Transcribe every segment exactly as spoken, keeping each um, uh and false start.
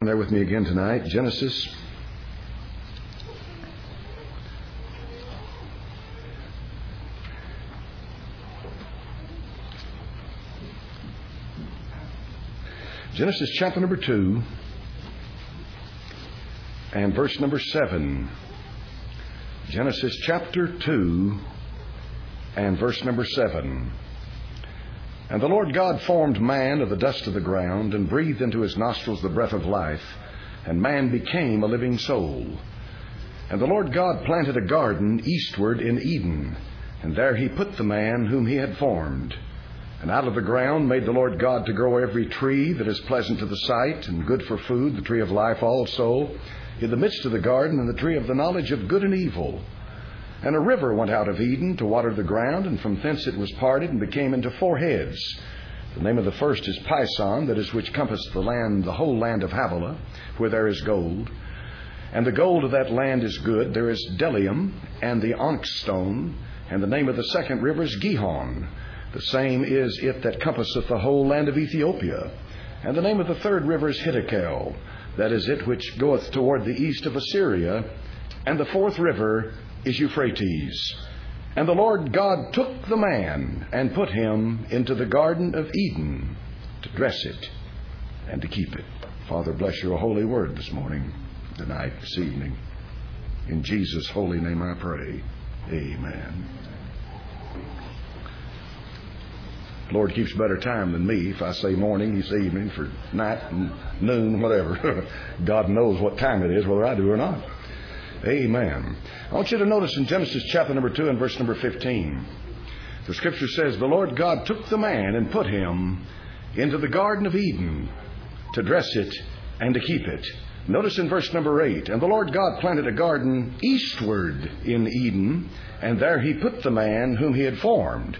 There with me again tonight, Genesis Genesis chapter number two and verse number seven. Genesis chapter two and verse number seven. And the Lord God formed man of the dust of the ground, and breathed into his nostrils the breath of life, and man became a living soul. And the Lord God planted a garden eastward in Eden, and there he put the man whom he had formed. And out of the ground made the Lord God to grow every tree that is pleasant to the sight, and good for food, the tree of life also, in the midst of the garden, and the tree of the knowledge of good and evil. And a river went out of Eden to water the ground, and from thence it was parted, and became into four heads. The name of the first is Pison, that is which compassed the land, the whole land of Havilah, where there is gold. And the gold of that land is good. There is Bdellium, and the onyx stone. And the name of the second river is Gihon. The same is it that compasseth the whole land of Ethiopia. And the name of the third river is Hiddekel, that is it which goeth toward the east of Assyria. And the fourth river is Euphrates. And the Lord God took the man and put him into the garden of Eden to dress it and to keep it. Father, bless your holy word this morning, tonight, this evening. In Jesus' holy name I pray. Amen. The Lord keeps better time than me. If I say morning, He says evening, for night and noon, whatever. God knows what time it is, whether I do or not. Amen. I want you to notice in Genesis chapter number two and verse number fifteen, the scripture says, the Lord God took the man and put him into the garden of Eden to dress it and to keep it. Notice in verse number eight, and the Lord God planted a garden eastward in Eden, and there he put the man whom he had formed.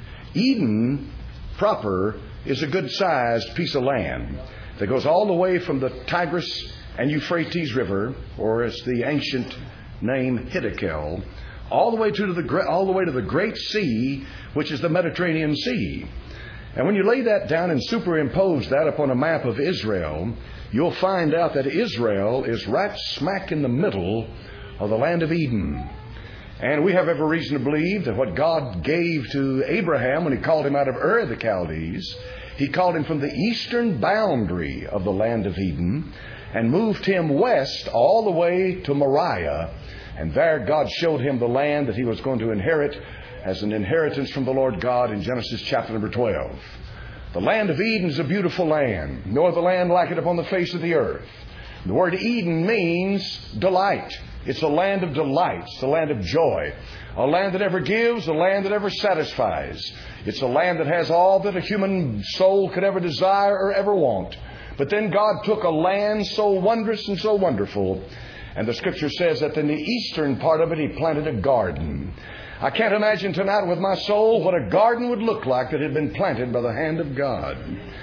Eden proper is a good-sized piece of land that goes all the way from the Tigris and Euphrates River, or as the ancient name Hiddekel, all the way to the all the way to the Great Sea, which is the Mediterranean Sea. And when you lay that down and superimpose that upon a map of Israel, you'll find out that Israel is right smack in the middle of the land of Eden. And we have every reason to believe that what God gave to Abraham when He called him out of Ur of the Chaldees, He called him from the eastern boundary of the land of Eden and moved him west all the way to Moriah. And there God showed him the land that he was going to inherit as an inheritance from the Lord God in Genesis chapter number twelve. The land of Eden is a beautiful land. No other land like it upon the face of the earth. The word Eden means delight. It's a land of delight. It's a land of joy. A land that ever gives, a land that ever satisfies. It's a land that has all that a human soul could ever desire or ever want. But then God took a land so wondrous and so wonderful, and the scripture says that in the eastern part of it He planted a garden. I can't imagine tonight with my soul what a garden would look like that had been planted by the hand of God.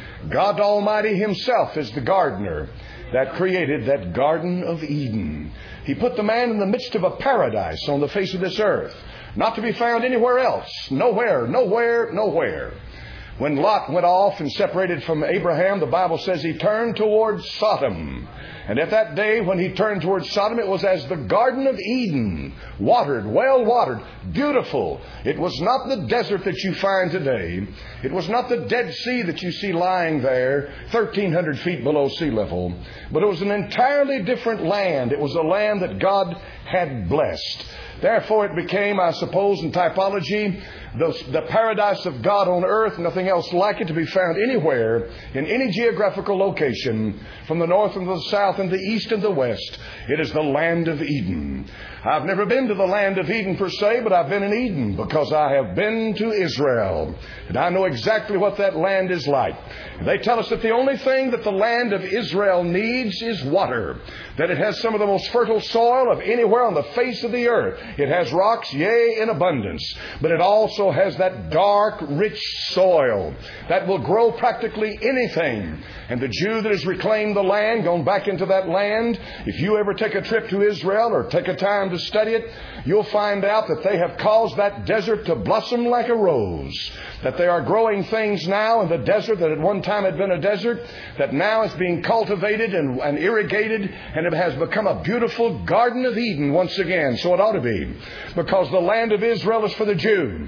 God Almighty Himself is the gardener that created that Garden of Eden. He put the man in the midst of a paradise on the face of this earth, not to be found anywhere else. Nowhere, nowhere, nowhere. When Lot went off and separated from Abraham, the Bible says he turned towards Sodom. And at that day when he turned towards Sodom, it was as the Garden of Eden, watered, well watered, beautiful. It was not the desert that you find today. It was not the Dead Sea that you see lying there, thirteen hundred feet below sea level. But it was an entirely different land. It was a land that God had blessed. Therefore it became, I suppose, in typology, the, the paradise of God on earth, nothing else like it to be found anywhere, in any geographical location, from the north and the south and the east and the west. It is the land of Eden. I've never been to the land of Eden per se, but I've been in Eden because I have been to Israel. And I know exactly what that land is like. They tell us that the only thing that the land of Israel needs is water. That it has some of the most fertile soil of anywhere on the face of the earth. It has rocks, yea, in abundance. But it also also has that dark, rich soil that will grow practically anything. And the Jew that has reclaimed the land, gone back into that land, if you ever take a trip to Israel or take a time to study it, you'll find out that they have caused that desert to blossom like a rose. That they are growing things now in the desert that at one time had been a desert, that now is being cultivated and, and irrigated, and it has become a beautiful Garden of Eden once again. So it ought to be. Because the land of Israel is for the Jew.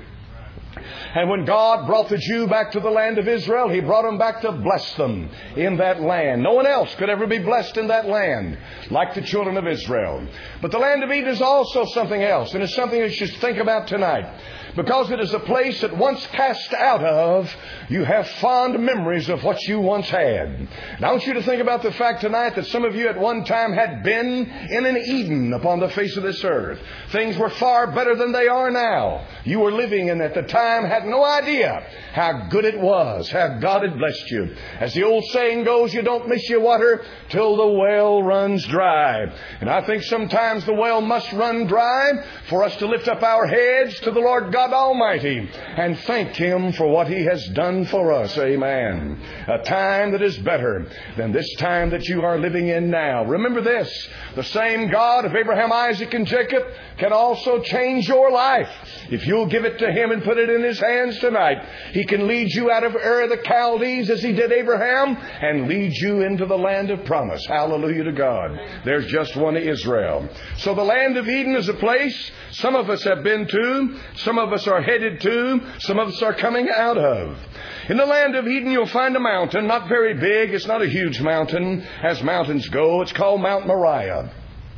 And when God brought the Jew back to the land of Israel, He brought them back to bless them in that land. No one else could ever be blessed in that land like the children of Israel. But the land of Eden is also something else, and it's something that you should think about tonight. Because it is a place that once cast out of, you have fond memories of what you once had. And I want you to think about the fact tonight that some of you at one time had been in an Eden upon the face of this earth. Things were far better than they are now. You were living in at the time, had no idea how good it was, how God had blessed you. As the old saying goes, you don't miss your water till the well runs dry. And I think sometimes the well must run dry for us to lift up our heads to the Lord God Almighty and thank Him for what He has done for us. Amen. A time that is better than this time that you are living in now. Remember this, the same God of Abraham, Isaac, and Jacob can also change your life. If you'll give it to Him and put it in His hands tonight, He can lead you out of Ur of the Chaldees as He did Abraham and lead you into the land of promise. Hallelujah to God. There's just one Israel. So the land of Eden is a place some of us have been to, some of us are headed to, some of us are coming out of. In the land of Eden, you'll find a mountain, not very big. It's not a huge mountain as mountains go. It's called Mount Moriah.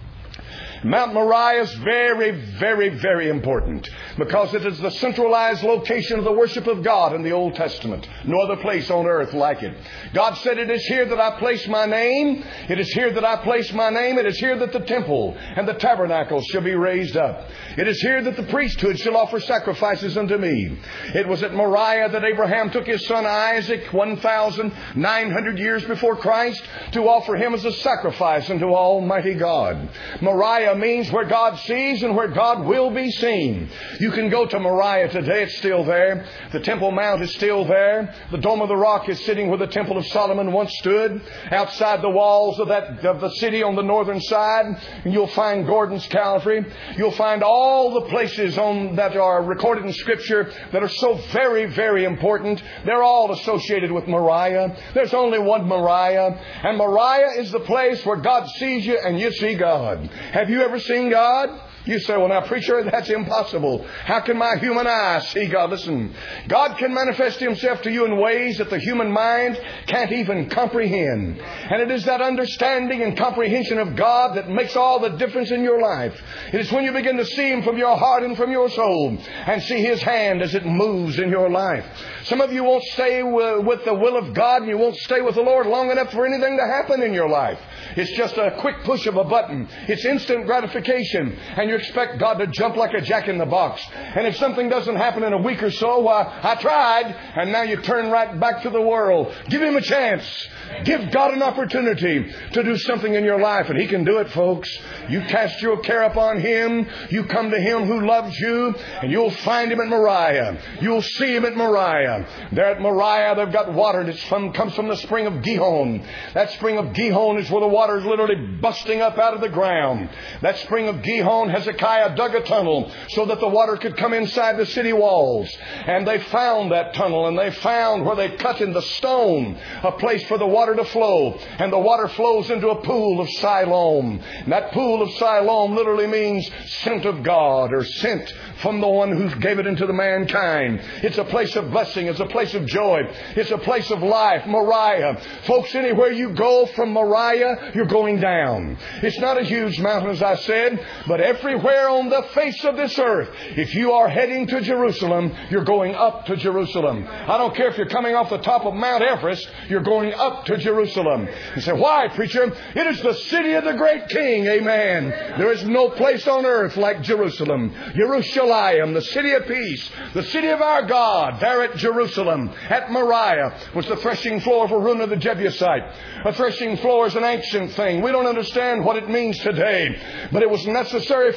Mount Moriah is very, very, very important because it is the centralized location of the worship of God in the Old Testament. No other place on earth like it. God said, it is here that I place my name. It is here that I place my name. It is here that the temple and the tabernacle shall be raised up. It is here that the priesthood shall offer sacrifices unto me. It was at Moriah that Abraham took his son Isaac one thousand nine hundred years before Christ to offer him as a sacrifice unto Almighty God. Moriah means where God sees and where God will be seen. You can go to Moriah today. It's still there. The Temple Mount is still there. The Dome of the Rock is sitting where the Temple of Solomon once stood. Outside the walls of that of the city on the northern side, you'll find Gordon's Calvary. You'll find all the places on that are recorded in Scripture that are so very, very important. They're all associated with Moriah. There's only one Moriah. And Moriah is the place where God sees you and you see God. Have you ever seen God? You say, well, now, preacher, that's impossible. How can my human eye see God? Listen, God can manifest Himself to you in ways that the human mind can't even comprehend. And it is that understanding and comprehension of God that makes all the difference in your life. It is when you begin to see Him from your heart and from your soul and see His hand as it moves in your life. Some of you won't stay with the will of God and you won't stay with the Lord long enough for anything to happen in your life. It's just a quick push of a button. It's instant gratification. And you expect God to jump like a jack-in-the-box. And if something doesn't happen in a week or so, why, I tried. And now you turn right back to the world. Give Him a chance. Give God an opportunity to do something in your life. And He can do it, folks. You cast your care upon Him. You come to Him who loves you. And you'll find Him at Moriah. You'll see Him at Moriah. There at Moriah, they've got water that comes from the spring of Gihon. That spring of Gihon is where the water is literally busting up out of the ground. That spring of Gihon, Hezekiah dug a tunnel so that the water could come inside the city walls. And they found that tunnel, and they found where they cut in the stone a place for the water to flow. And the water flows into a pool of Siloam. And that pool of Siloam literally means sent of God, or sent from the one who gave it into the mankind. It's a place of blessing. It's a place of joy. It's a place of life. Moriah. Folks, anywhere you go from Moriah, you're going down. It's not a huge mountain, as I said, but everywhere on the face of this earth, if you are heading to Jerusalem, you're going up to Jerusalem. I don't care if you're coming off the top of Mount Everest, you're going up to Jerusalem. You say, why, preacher? It is the city of the great King. Amen. There is no place on earth like Jerusalem. Jerusalem, the city of peace, the city of our God. There at Jerusalem, at Moriah, was the threshing floor for Araunah the Jebusite. A threshing floor is an ancient thing. We don't understand what it means today, but it was necessary for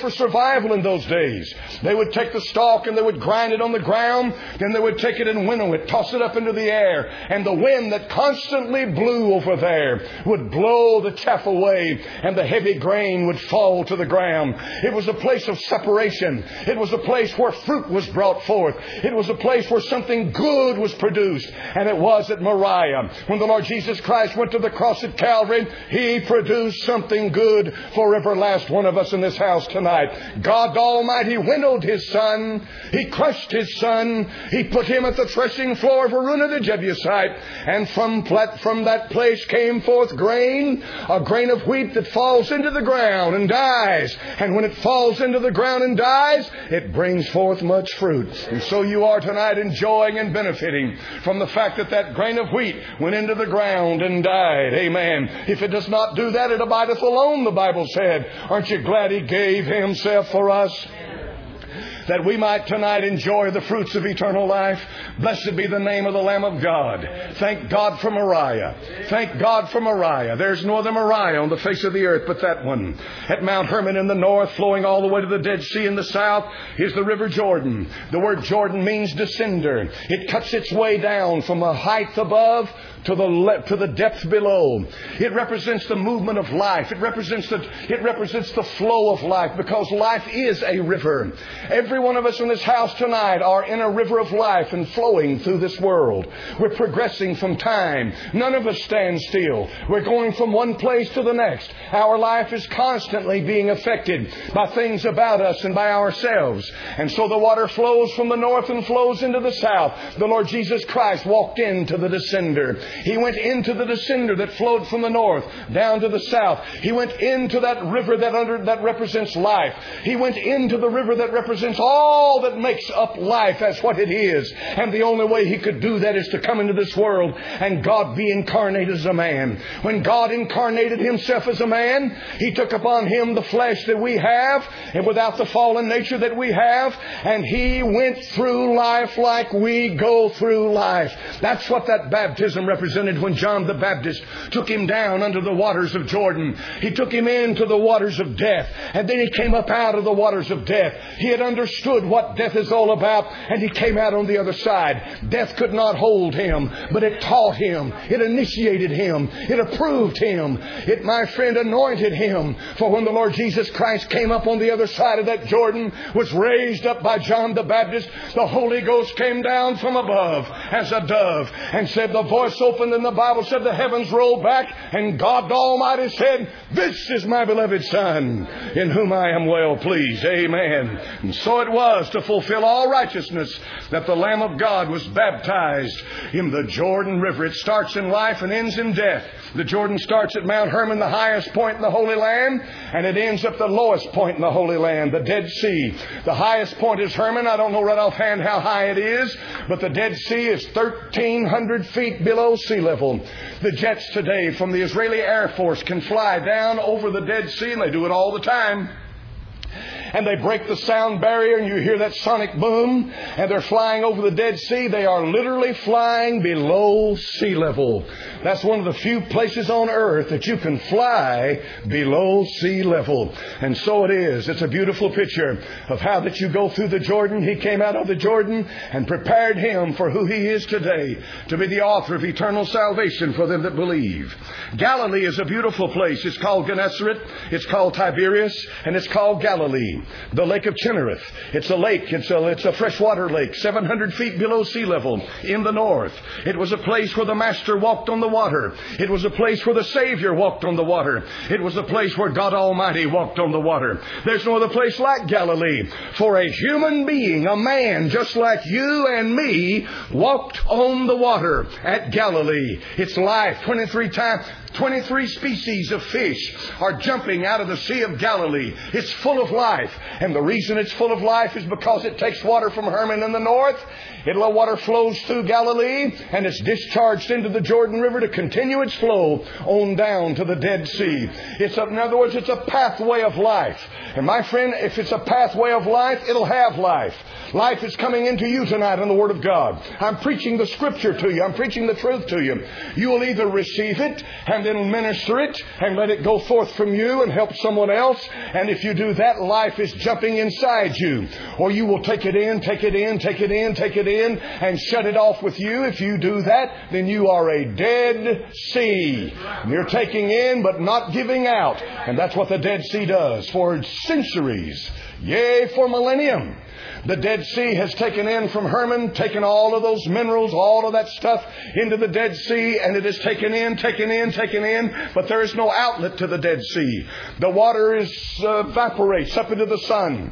for survival in those days. They would take the stalk and they would grind it on the ground. Then they would take it and winnow it, toss it up into the air. And the wind that constantly blew over there would blow the chaff away, and the heavy grain would fall to the ground. It was a place of separation. It was a place where fruit was brought forth. It was a place where something good was produced. And it was at Moriah. When the Lord Jesus Christ went to the cross at Calvary, He produced something good for every last one of us in this house tonight. God Almighty winnowed His Son. He crushed His Son. He put Him at the threshing floor of Araunah the Jebusite. And from, from that place came forth grain, a grain of wheat that falls into the ground and dies. And when it falls into the ground and dies, it brings forth much fruit. And so you are tonight enjoying and benefiting from the fact that that grain of wheat went into the ground and died. Amen. If it does not do that, it abideth alone, the Bible said. Aren't you glad He gave Himself for us, that we might tonight enjoy the fruits of eternal life? Blessed be the name of the Lamb of God. Thank God for Moriah. Thank God for Moriah. There's no other Moriah on the face of the earth but that one. At Mount Hermon in the north, flowing all the way to the Dead Sea in the south, is the River Jordan. The word Jordan means descender. It cuts its way down from a height above to the le- to the depth below. It represents the movement of life. It represents the it represents the flow of life, because life is a river. Every one of us in this house tonight are in a river of life and flowing through this world. We're progressing from time. None of us stand still. We're going from one place to the next. Our life is constantly being affected by things about us and by ourselves. And so the water flows from the north and flows into the south. The Lord Jesus Christ walked into the descender. He went into the descender that flowed from the north down to the south. He went into that river that under that represents life. He went into the river that represents all that makes up life as what it is. And the only way He could do that is to come into this world and God be incarnate as a man. When God incarnated Himself as a man, He took upon Him the flesh that we have, and without the fallen nature that we have, and He went through life like we go through life. That's what that baptism represents. When John the Baptist took Him down under the waters of Jordan. He took Him into the waters of death, and then He came up out of the waters of death. He had understood what death is all about, and He came out on the other side. Death could not hold Him, but it taught Him. It initiated Him. It approved Him. It, my friend, anointed Him. For when the Lord Jesus Christ came up on the other side of that Jordan, was raised up by John the Baptist, the Holy Ghost came down from above as a dove and said, the voice opened, and the Bible said the heavens rolled back, and God Almighty said, this is my beloved Son, in whom I am well pleased. Amen. And so it was, to fulfill all righteousness, that the Lamb of God was baptized in the Jordan River. It starts in life and ends in death. The Jordan starts at Mount Hermon, the highest point in the Holy Land, and it ends at the lowest point in the Holy Land, the Dead Sea. The highest point is Hermon. I don't know right offhand how high it is, but the Dead Sea is thirteen hundred feet below sea level. The jets today from the Israeli Air Force can fly down over the Dead Sea, and they do it all the time. And they break the sound barrier, and you hear that sonic boom, and they're flying over the Dead Sea. They are literally flying below sea level. That's one of the few places on earth that you can fly below sea level. And so it is. It's a beautiful picture of how that you go through the Jordan. He came out of the Jordan and prepared Him for who He is today, to be the author of eternal salvation for them that believe. Galilee is a beautiful place. It's called Gennesaret. It's called Tiberias, and it's called Galilee. The Lake of Chinnereth. It's a lake. It's a, it's a freshwater lake, seven hundred feet below sea level in the north. It was a place where the Master walked on the water. It was a place where the Savior walked on the water. It was a place where God Almighty walked on the water. There's no other place like Galilee. For a human being, a man just like you and me, walked on the water at Galilee. It's life. twenty-three times. twenty-three species of fish are jumping out of the Sea of Galilee. It's full of life. And the reason it's full of life is because it takes water from Hermon in the north. The water flows through Galilee, and it's discharged into the Jordan River to continue its flow on down to the Dead Sea. It's a, in other words, it's a pathway of life. And my friend, if it's a pathway of life, it'll have life. Life is coming into you tonight in the Word of God. I'm preaching the Scripture to you. I'm preaching the truth to you. You will either receive it, and then minister it and let it go forth from you and help someone else. And if you do that, life is jumping inside you. Or you will take it in, take it in, take it in, take it in, and shut it off with you. If you do that, then you are a Dead Sea. And you're taking in but not giving out. And that's what the Dead Sea does for centuries. Yea, for millennium. The Dead Sea has taken in from Hermon, taken all of those minerals, all of that stuff into the Dead Sea, and it is taken in, taken in, taken in, but there is no outlet to the Dead Sea. The water is uh, evaporates up into the sun.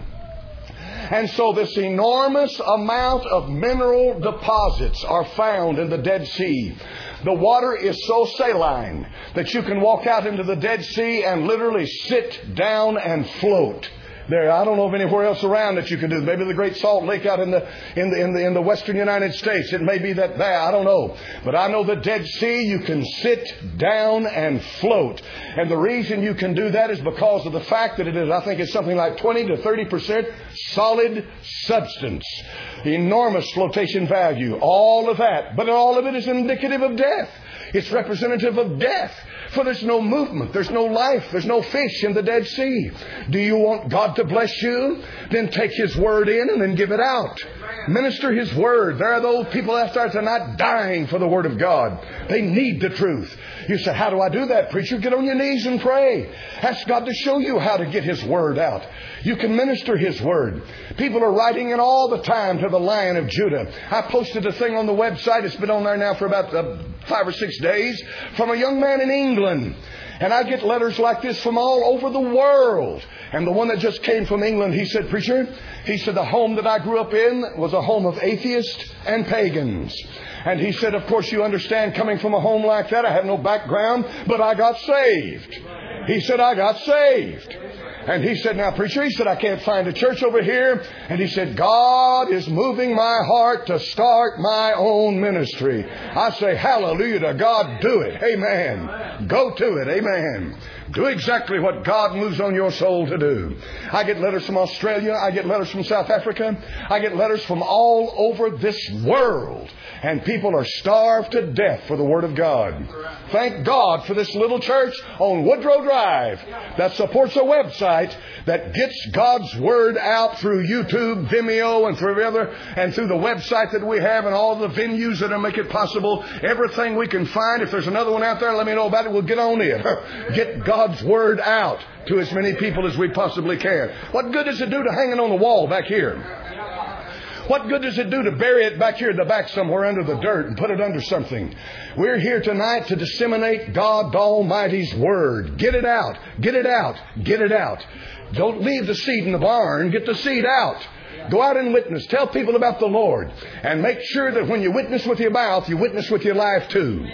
And so this enormous amount of mineral deposits are found in the Dead Sea. The water is so saline that you can walk out into the Dead Sea and literally sit down and float. There, I don't know of anywhere else around that you can do. Maybe the Great Salt Lake out in the in the in the in the western United States. It may be that bad. I don't know. But I know the Dead Sea, you can sit down and float. And the reason you can do that is because of the fact that it is, I think it's something like twenty to thirty percent solid substance. Enormous flotation value. All of that. But all of it is indicative of death. It's representative of death. For there's no movement. There's no life. There's no fish in the Dead Sea. Do you want God to bless you? Then take His Word in and then give it out. Minister His Word. There are those people out there that are not dying for the Word of God. They need the truth. You say, how do I do that, preacher? Get on your knees and pray. Ask God to show you how to get His Word out. You can minister His Word. People are writing in all the time to the Lion of Judah. I posted a thing on the website. It's been on there now for about uh, five or six days from a young man in England. And I get letters like this from all over the world. And the one that just came from England, he said, preacher, he said, the home that I grew up in was a home of atheists and pagans. And he said, of course, you understand, coming from a home like that, I have no background, but I got saved. He said, I got saved. And he said, now, preacher, he said, I can't find a church over here. And he said, God is moving my heart to start my own ministry. I say, hallelujah to God. Do it. Amen. Go to it. Amen. Do exactly what God moves on your soul to do. I get letters from Australia. I get letters from South Africa. I get letters from all over this world. And people are starved to death for the Word of God. Thank God for this little church on Woodrow Drive that supports a website that gets God's Word out through YouTube, Vimeo, and through every other, and through the website that we have and all the venues that make it possible. Everything we can find. If there's another one out there, let me know about it. We'll get on it. Get God's Word out to as many people as we possibly can. What good does it do to hang it on the wall back here? What good does it do to bury it back here in the back somewhere under the dirt and put it under something? We're here tonight to disseminate God Almighty's Word. Get it out. Get it out. Get it out. Don't leave the seed in the barn. Get the seed out. Go out and witness. Tell people about the Lord. And make sure that when you witness with your mouth, you witness with your life too.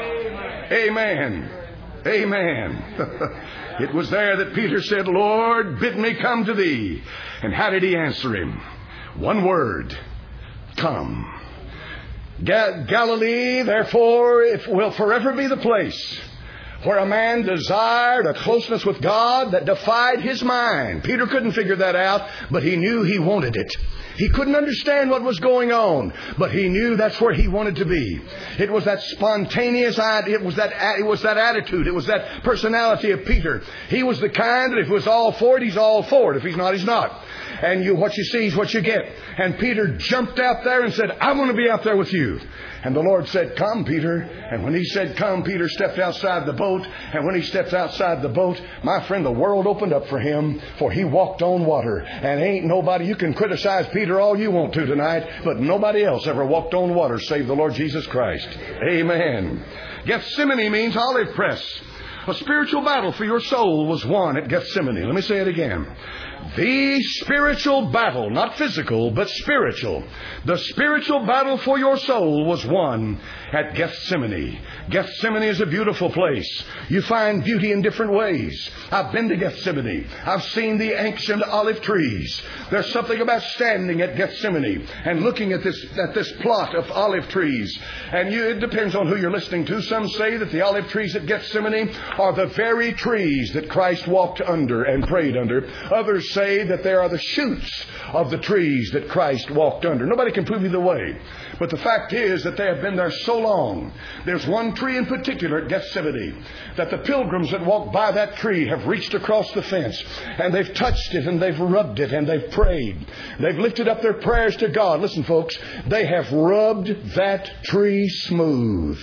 Amen. Amen. It was there that Peter said, Lord, bid me come to Thee. And how did He answer him? One word. Come. Ga- Galilee, therefore, if will forever be the place where a man desired a closeness with God that defied his mind. Peter couldn't figure that out, but he knew he wanted it. He couldn't understand what was going on, but he knew that's where he wanted to be. It was that spontaneous, it was that, it was that attitude, it was that personality of Peter. He was the kind that if he was all for it, he's all for it. If he's not, he's not. And you, what you see is what you get. And Peter jumped out there and said, I want to be out there with you. And the Lord said, come, Peter. And when He said, come, Peter stepped outside the boat. And when he stepped outside the boat, my friend, the world opened up for him, for he walked on water. And ain't nobody, you can criticize Peter all you want to tonight, but nobody else ever walked on water save the Lord Jesus Christ. Amen. Gethsemane means olive press. A spiritual battle for your soul was won at Gethsemane. Let me say it again. The spiritual battle, not physical, but spiritual. The spiritual battle for your soul was won at Gethsemane. Gethsemane is a beautiful place. You find beauty in different ways. I've been to Gethsemane. I've seen the ancient olive trees. There's something about standing at Gethsemane and looking at this at this plot of olive trees. And you, it depends on who you're listening to. Some say that the olive trees at Gethsemane are the very trees that Christ walked under and prayed under. Others say that they are the shoots of the trees that Christ walked under. Nobody can prove either way. But the fact is that they have been there so long. There's one tree in particular at Gethsemane that the pilgrims that walked by that tree have reached across the fence and they've touched it and they've rubbed it and they've prayed. They've lifted up their prayers to God. Listen, folks, they have rubbed that tree smooth.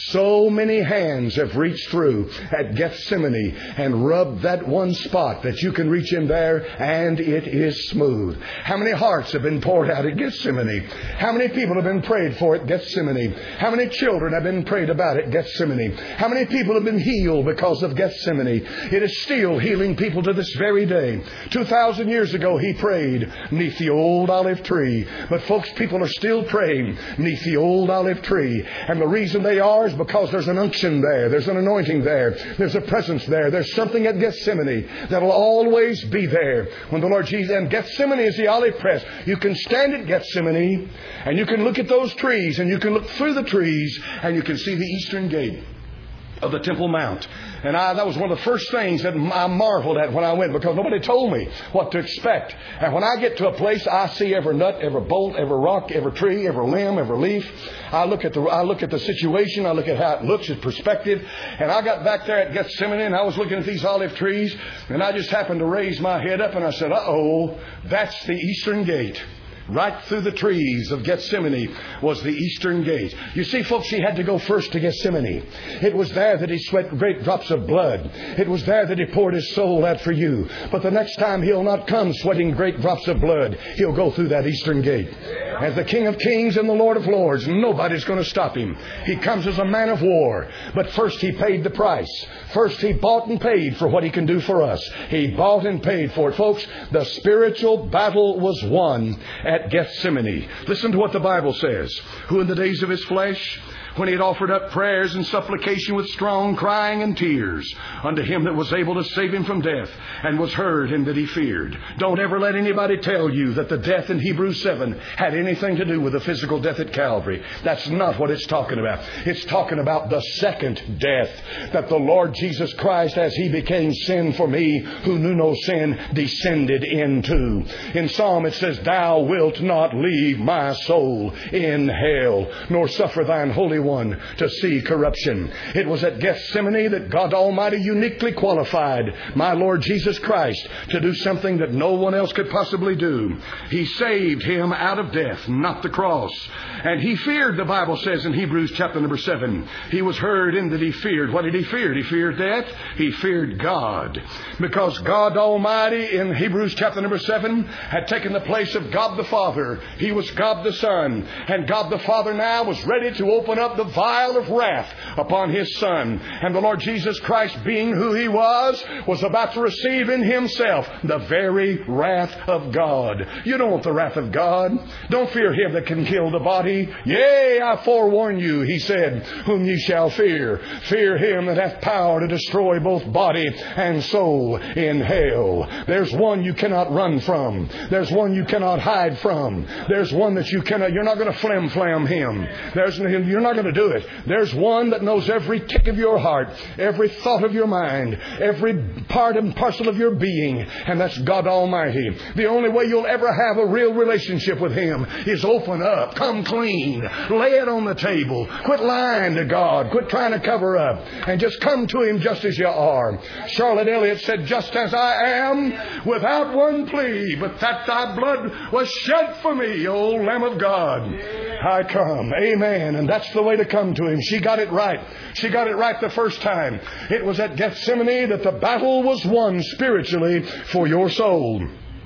So many hands have reached through at Gethsemane and rubbed that one spot that you can reach in there and it is smooth. How many hearts have been poured out at Gethsemane? How many people have been prayed for at Gethsemane? How many children have been prayed about at Gethsemane? How many people have been healed because of Gethsemane? It is still healing people to this very day. Two thousand years ago he prayed neath the old olive tree. But folks, people are still praying neath the old olive tree. And the reason they are is because there's an unction there. There's an anointing there. There's a presence there. There's something at Gethsemane that will always be there. When the Lord Jesus, and Gethsemane is the olive press. You can stand at Gethsemane and you can look at those trees and you can look through the trees and you can see the eastern gate of the Temple Mount. And I, that was one of the first things that I marveled at when I went, because nobody told me what to expect. And when I get to a place, I see every nut, every bolt, every rock, every tree, every limb, every leaf. I look at the I look at the situation. I look at how it looks, its perspective. And I got back there at Gethsemane and I was looking at these olive trees and I just happened to raise my head up and I said, uh-oh, that's the eastern gate. Right through the trees of Gethsemane was the eastern gate. You see, folks, he had to go first to Gethsemane. It was there that he sweat great drops of blood. It was there that he poured his soul out for you. But the next time he'll not come sweating great drops of blood. He'll go through that eastern gate. As the King of Kings and the Lord of Lords, nobody's going to stop him. He comes as a man of war. But first he paid the price. First he bought and paid for what he can do for us. He bought and paid for it. Folks, the spiritual battle was won at Gethsemane. Listen to what the Bible says. Who in the days of his flesh, when he had offered up prayers and supplication with strong crying and tears unto him that was able to save him from death, and was heard him that he feared. Don't ever let anybody tell you that the death in Hebrews seven had anything to do with the physical death at Calvary. That's not what it's talking about. It's talking about the second death that the Lord Jesus Christ, as he became sin for me who knew no sin, descended into. In Psalm it says, Thou wilt not leave my soul in hell, nor suffer thine Holy One to see corruption. It was at Gethsemane that God Almighty uniquely qualified my Lord Jesus Christ to do something that no one else could possibly do. He saved him out of death, not the cross. And he feared, the Bible says in Hebrews chapter number seven. He was heard in that he feared. What did he fear? He feared death. He feared God. Because God Almighty in Hebrews chapter number seven had taken the place of God the Father. He was God the Son. And God the Father now was ready to open up the vial of wrath upon his Son. And the Lord Jesus Christ, being who he was, was about to receive in himself the very wrath of God. You don't want the wrath of God. Don't fear him that can kill the body. Yea, I forewarn you, he said, whom ye shall fear. Fear him that hath power to destroy both body and soul in hell. There's one you cannot run from. There's one you cannot hide from. There's one that you cannot, you're not going to flim-flam him. There's, you're not going to do it. There's one that knows every tick of your heart, every thought of your mind, every part and parcel of your being, and that's God Almighty. The only way you'll ever have a real relationship with him is open up, come clean, lay it on the table, quit lying to God, quit trying to cover up, and just come to him just as you are. Charlotte Elliott said, just as I am, without one plea, but that thy blood was shed for me, O Lamb of God. I come. Amen. And that's the way to come to him. She got it right. She got it right the first time. It was at Gethsemane that the battle was won spiritually for your soul.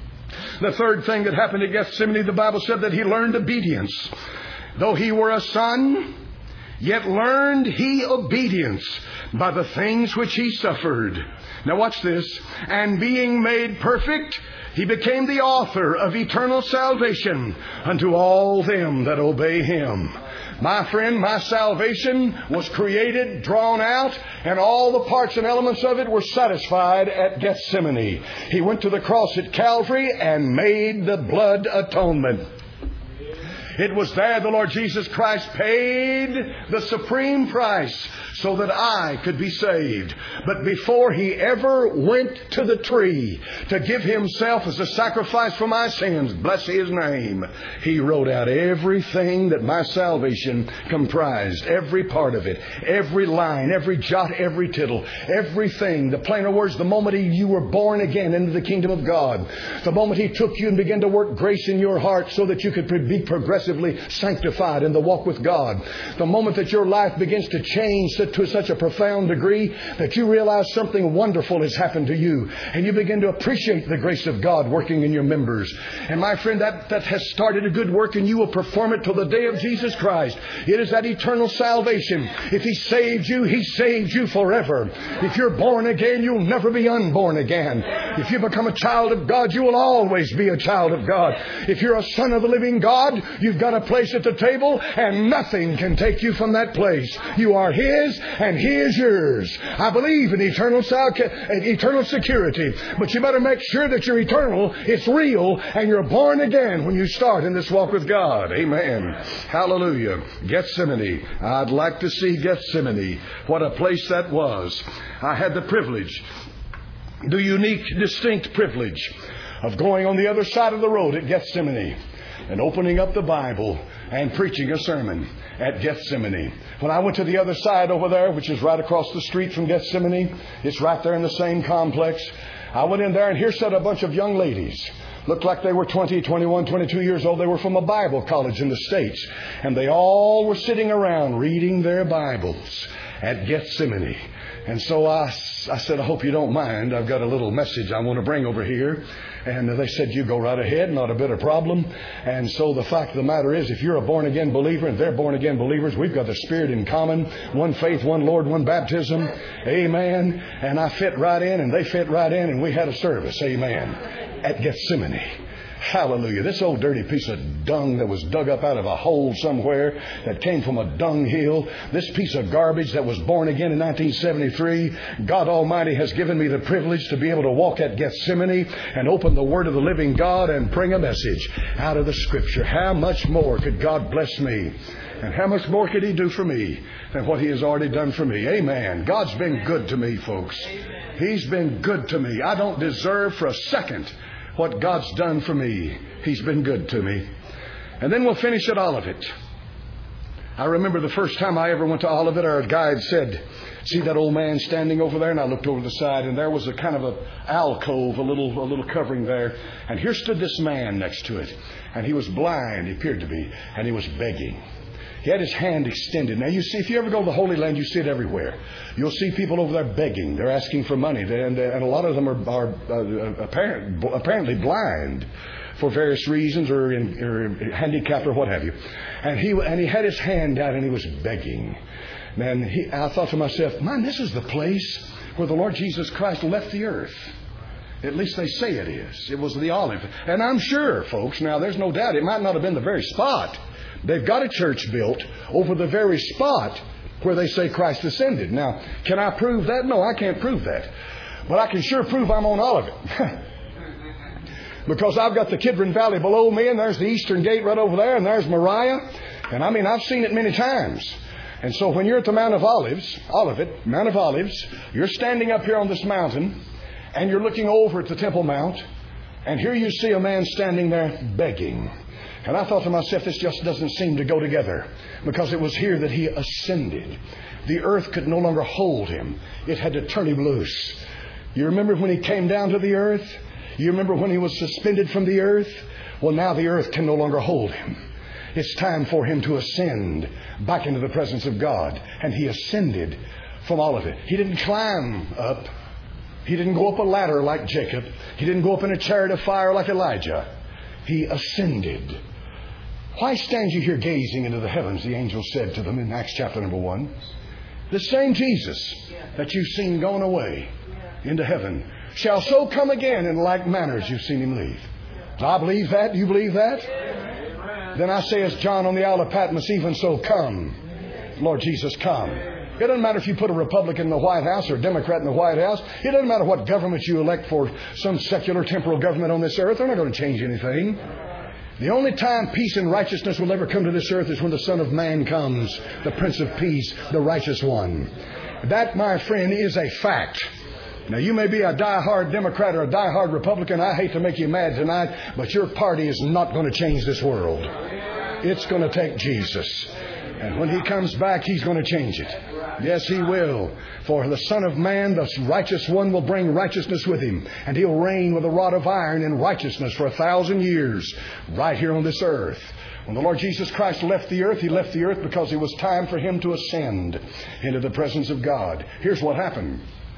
The third thing that happened at Gethsemane, the Bible said that he learned obedience. Though he were a son, yet learned he obedience by the things which he suffered. Now watch this. And being made perfect, he became the author of eternal salvation unto all them that obey him. My friend, my salvation was created, drawn out, and all the parts and elements of it were satisfied at Gethsemane. He went to the cross at Calvary and made the blood atonement. It was there the Lord Jesus Christ paid the supreme price so that I could be saved. But before He ever went to the tree to give Himself as a sacrifice for my sins, bless His name, He wrote out everything that my salvation comprised. Every part of it. Every line, every jot, every tittle. Everything. The plainer words, the moment he, you were born again into the kingdom of God. The moment He took you and began to work grace in your heart so that you could be progressively sanctified in the walk with God. The moment that your life begins to change to such a profound degree that you realize something wonderful has happened to you. And you begin to appreciate the grace of God working in your members. And my friend, that, that has started a good work, and you will perform it till the day of Jesus Christ. It is that eternal salvation. If He saved you, He saved you forever. If you're born again, you'll never be unborn again. If you become a child of God, you will always be a child of God. If you're a son of the living God, you've got a place at the table, and nothing can take you from that place. You are His, and He is yours. I believe in eternal sal- eternal security, but you better make sure that you're eternal, it's real, and you're born again when you start in this walk with God. Amen. Hallelujah. Gethsemane. I'd like to see Gethsemane. What a place that was. I had the privilege, the unique, distinct privilege of going on the other side of the road at Gethsemane and opening up the Bible and preaching a sermon at Gethsemane. When I went to the other side over there, which is right across the street from Gethsemane, it's right there in the same complex. I went in there, and here sat a bunch of young ladies. Looked like they were twenty, twenty-one, twenty-two years old. They were from a Bible college in the States. And they all were sitting around reading their Bibles at Gethsemane. And so I, I said, I hope you don't mind. I've got a little message I want to bring over here. And they said, you go right ahead, not a bit of problem. And so the fact of the matter is, if you're a born-again believer and they're born-again believers, we've got the Spirit in common. One faith, one Lord, one baptism. Amen. And I fit right in, and they fit right in, and we had a service. Amen. At Gethsemane. Hallelujah. This old dirty piece of dung that was dug up out of a hole somewhere that came from a dunghill. This piece of garbage that was born again in nineteen seventy-three. God Almighty has given me the privilege to be able to walk at Gethsemane and open the Word of the living God and bring a message out of the Scripture. How much more could God bless me? And how much more could He do for me than what He has already done for me? Amen. God's been good to me, folks. He's been good to me. I don't deserve for a second what God's done for me. He's been good to me. And then we'll finish at Olivet. I remember the first time I ever went to Olivet, our guide said, see that old man standing over there? And I looked over the side, and there was a kind of a alcove, a little, a little covering there. And here stood this man next to it. And he was blind, he appeared to be, and he was begging. He had his hand extended. Now, you see, if you ever go to the Holy Land, you see it everywhere. You'll see people over there begging. They're asking for money. And, and a lot of them are, are uh, apparent, apparently blind for various reasons, or, in, or handicapped or what have you. And he, and he had his hand out, and he was begging. And he, I thought to myself, man, this is the place where the Lord Jesus Christ left the earth. At least they say it is. It was the Olive. And I'm sure, folks, now there's no doubt it might not have been the very spot. They've got a church built over the very spot where they say Christ ascended. Now, can I prove that? No, I can't prove that. But I can sure prove I'm on Olivet. Because I've got the Kidron Valley below me, and there's the Eastern Gate right over there, and there's Moriah. And I mean, I've seen it many times. And so when you're at the Mount of Olives, Olivet, Mount of Olives, you're standing up here on this mountain, and you're looking over at the Temple Mount, and here you see a man standing there begging. And I thought to myself, this just doesn't seem to go together, because it was here that He ascended. The earth could no longer hold Him. It had to turn Him loose. You remember when He came down to the earth? You remember when He was suspended from the earth? Well, now the earth can no longer hold Him. It's time for Him to ascend back into the presence of God. And He ascended from Olivet. He didn't climb up. He didn't go up a ladder like Jacob. He didn't go up in a chariot of fire like Elijah. He ascended. Why stand you here gazing into the heavens, the angel said to them in Acts chapter number one. The same Jesus that you've seen going away into heaven shall so come again in like manner as you've seen Him leave. Do I believe that? Do you believe that? Then I say as John on the Isle of Patmos, even so come. Lord Jesus, come. It doesn't matter if you put a Republican in the White House or a Democrat in the White House. It doesn't matter what government you elect for some secular temporal government on this earth. They're not going to change anything. The only time peace and righteousness will ever come to this earth is when the Son of Man comes, the Prince of Peace, the righteous one. That, my friend, is a fact. Now, you may be a die-hard Democrat or a die-hard Republican. I hate to make you mad tonight, but your party is not going to change this world. It's going to take Jesus. And when He comes back, He's going to change it. Yes, He will. For the Son of Man, the righteous one, will bring righteousness with Him. And He'll reign with a rod of iron in righteousness for a thousand years right here on this earth. When the Lord Jesus Christ left the earth, He left the earth because it was time for Him to ascend into the presence of God. Here's what happened.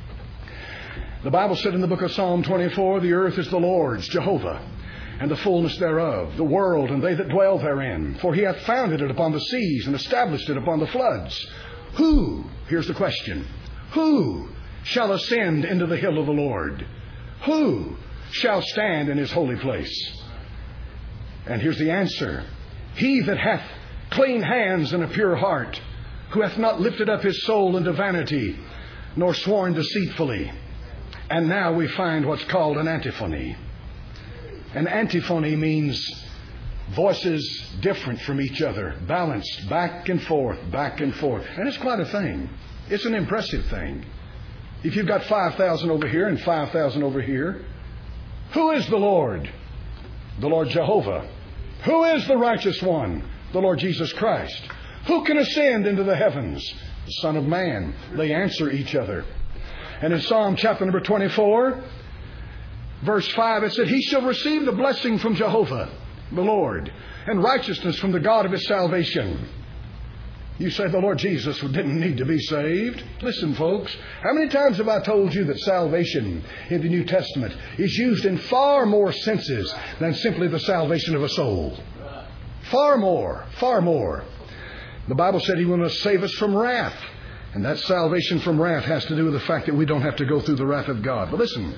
The Bible said in the book of Psalm twenty-four, the earth is the Lord's, Jehovah, and the fullness thereof, the world and they that dwell therein. For He hath founded it upon the seas and established it upon the floods. Who, here's the question, who shall ascend into the hill of the Lord? Who shall stand in His holy place? And here's the answer. He that hath clean hands and a pure heart, who hath not lifted up his soul into vanity, nor sworn deceitfully. And now we find what's called an antiphony. An antiphony means voices different from each other, balanced back and forth, back and forth. And it's quite a thing. It's an impressive thing. If you've got five thousand over here and five thousand over here, who is the Lord? The Lord Jehovah. Who is the righteous one? The Lord Jesus Christ. Who can ascend into the heavens? The Son of Man. They answer each other. And in Psalm chapter number twenty-four, verse five, it said, He shall receive the blessing from Jehovah, the Lord, and righteousness from the God of His salvation. You say the Lord Jesus didn't need to be saved. Listen, folks, how many times have I told you that salvation in the New Testament is used in far more senses than simply the salvation of a soul? Far more, far more. The Bible said He will save us from wrath. And that salvation from wrath has to do with the fact that we don't have to go through the wrath of God. But listen,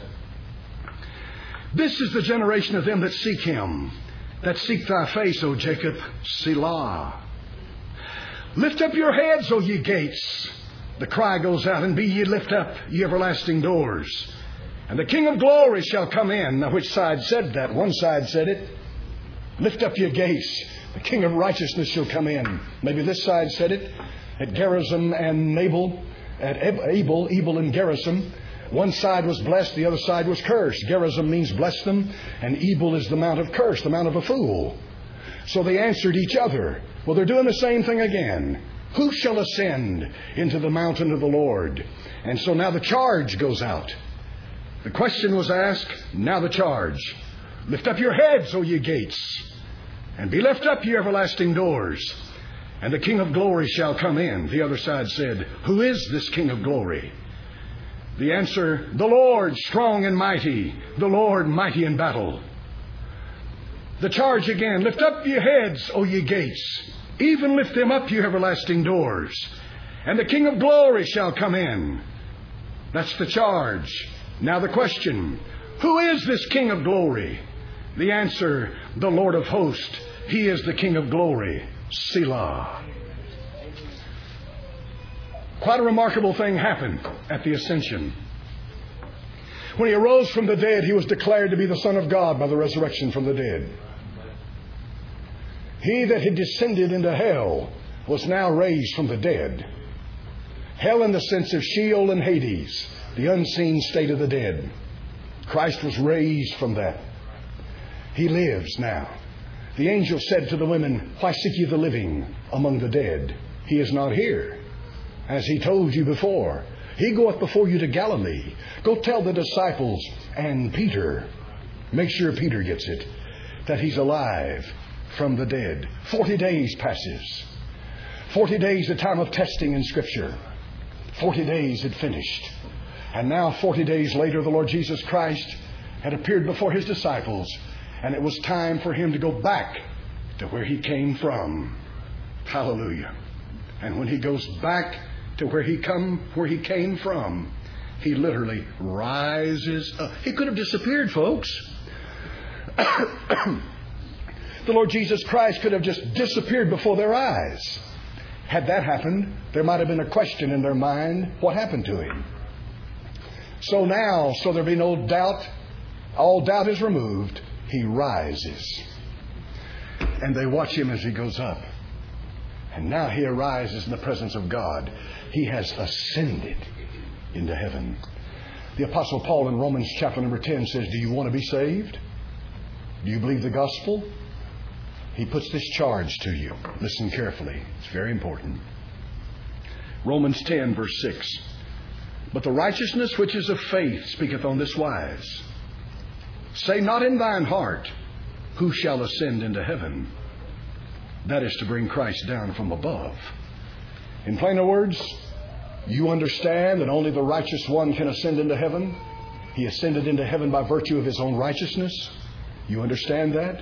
this is the generation of them that seek Him, that seek Thy face, O Jacob, Selah. Lift up your heads, O ye gates. The cry goes out, and be ye lift up, ye everlasting doors. And the King of glory shall come in. Now, which side said that? One side said it. Lift up your gates. The King of righteousness shall come in. Maybe this side said it. At Gerizim and Nabal, at Abel, Ebel and Gerizim, one side was blessed, the other side was cursed. Gerizim means bless them, and Ebel is the mount of curse, the mount of a fool. So they answered each other. Well, they're doing the same thing again. Who shall ascend into the mountain of the Lord? And so now the charge goes out. The question was asked, now the charge. Lift up your heads, O ye gates, and be lift up, ye everlasting doors. And the King of glory shall come in. The other side said, who is this King of glory? The answer, the Lord strong and mighty, the Lord mighty in battle. The charge again, lift up ye heads, O ye gates, even lift them up, ye everlasting doors. And the King of glory shall come in. That's the charge. Now the question, who is this King of glory? The answer, the Lord of hosts. He is the King of glory. Selah. Quite a remarkable thing happened at the ascension. When He arose from the dead, He was declared to be the Son of God by the resurrection from the dead. He that had descended into hell was now raised from the dead. Hell in the sense of Sheol and Hades, the unseen state of the dead. Christ was raised from that. He lives now. The angel said to the women, why seek ye the living among the dead? He is not here. As He told you before, He goeth before you to Galilee. Go tell the disciples and Peter, make sure Peter gets it, that He's alive from the dead. Forty days passes. Forty days, the time of testing in Scripture. Forty days had finished. And now forty days later, the Lord Jesus Christ had appeared before His disciples. And it was time for Him to go back to where He came from. Hallelujah. And when He goes back to where He come, where He came from, He literally rises up. He could have disappeared, folks. The Lord Jesus Christ could have just disappeared before their eyes. Had that happened, there might have been a question in their mind, what happened to Him? So now, so there be no doubt, all doubt is removed. He rises. And they watch him as he goes up. And now he arises in the presence of God. He has ascended into heaven. The Apostle Paul in Romans chapter number ten says, do you want to be saved? Do you believe the gospel? He puts this charge to you. Listen carefully. It's very important. Romans ten verse six. But the righteousness which is of faith speaketh on this wise. Say not in thine heart, who shall ascend into heaven? That is to bring Christ down from above. In plainer words, you understand that only the righteous one can ascend into heaven. He ascended into heaven by virtue of his own righteousness. You understand that?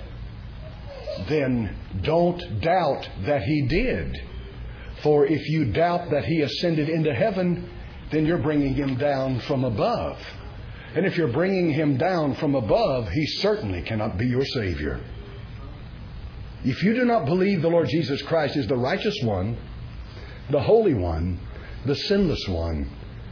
Then don't doubt that he did. For if you doubt that he ascended into heaven, then you're bringing him down from above. And if you're bringing him down from above, he certainly cannot be your Savior. If you do not believe the Lord Jesus Christ is the righteous one, the holy one, the sinless one,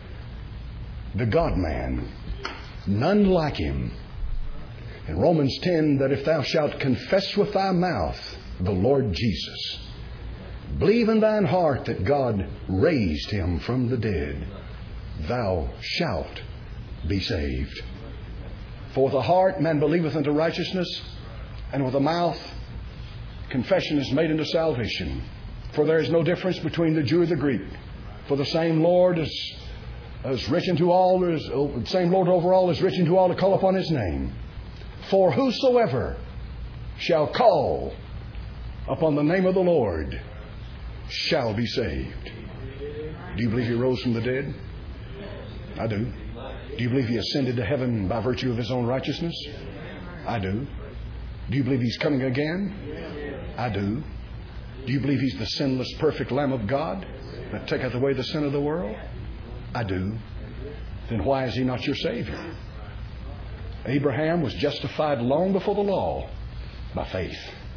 the God-man, none like him. In Romans ten, that if thou shalt confess with thy mouth the Lord Jesus, believe in thine heart that God raised him from the dead, thou shalt be saved. For with the heart man believeth unto righteousness, and with the mouth confession is made unto salvation. For there is no difference between the Jew and the Greek. For the same Lord is, is rich unto all, is, the same Lord over all is rich unto all to call upon his name. For whosoever shall call upon the name of the Lord shall be saved. Do you believe he rose from the dead? I do. Do you believe he ascended to heaven by virtue of his own righteousness? I do. Do you believe he's coming again? I do. Do you believe he's the sinless, perfect Lamb of God that taketh away the sin of the world? I do. Then why is he not your Savior? Abraham was justified long before the law by faith.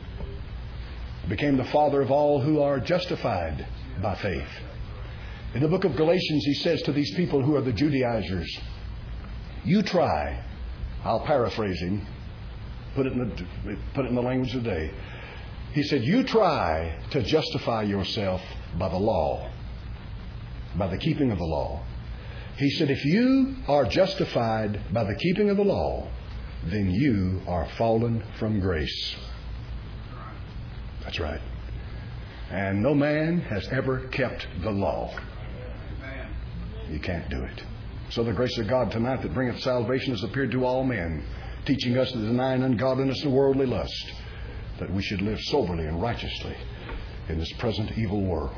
He became the father of all who are justified by faith. In the book of Galatians, he says to these people who are the Judaizers, you try, I'll paraphrase him, put it in the, put it in the language of the day. He said, you try to justify yourself by the law, by the keeping of the law. He said, if you are justified by the keeping of the law, then you are fallen from grace. That's right. And no man has ever kept the law. You can't do it. So the grace of God tonight that bringeth salvation has appeared to all men, teaching us to deny ungodliness and worldly lust, that we should live soberly and righteously in this present evil world.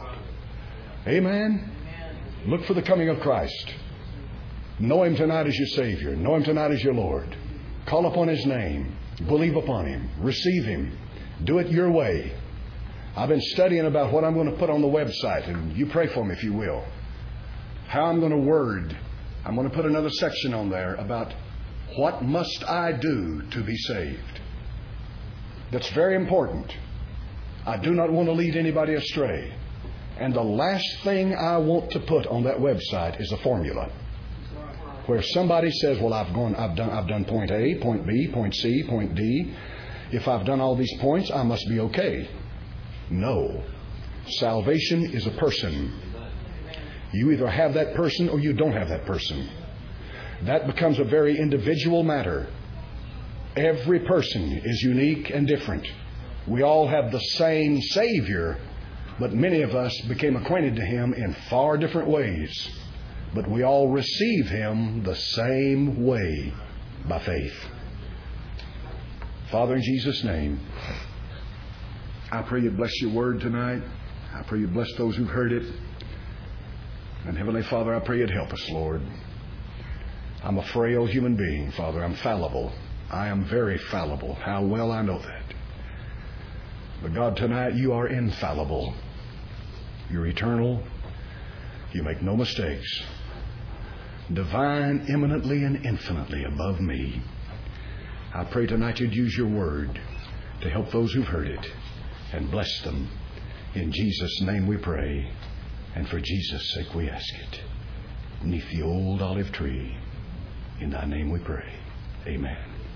Amen? Look for the coming of Christ. Know Him tonight as your Savior. Know Him tonight as your Lord. Call upon His name. Believe upon Him. Receive Him. Do it your way. I've been studying about what I'm going to put on the website, and you pray for me if you will. How I'm going to word. I'm going to put another section on there about what must I do to be saved. That's very important. I do not want to lead anybody astray. And the last thing I want to put on that website is a formula where somebody says, well, I've gone, I've done, I've done point A, point B, point C, point D. If I've done all these points, I must be okay. No. Salvation is a person. You either have that person or you don't have that person. That becomes a very individual matter. Every person is unique and different. We all have the same Savior, but many of us became acquainted to Him in far different ways. But we all receive Him the same way, by faith. Father, in Jesus' name, I pray you bless your word tonight. I pray you bless those who've heard it. And Heavenly Father, I pray you'd help us, Lord. I'm a frail human being, Father. I'm fallible. I am very fallible. How well I know that. But God, tonight you are infallible. You're eternal. You make no mistakes. Divine, eminently and infinitely above me. I pray tonight you'd use your word to help those who've heard it and bless them. In Jesus' name we pray. And for Jesus' sake we ask it. Beneath the old olive tree. In thy name we pray. Amen.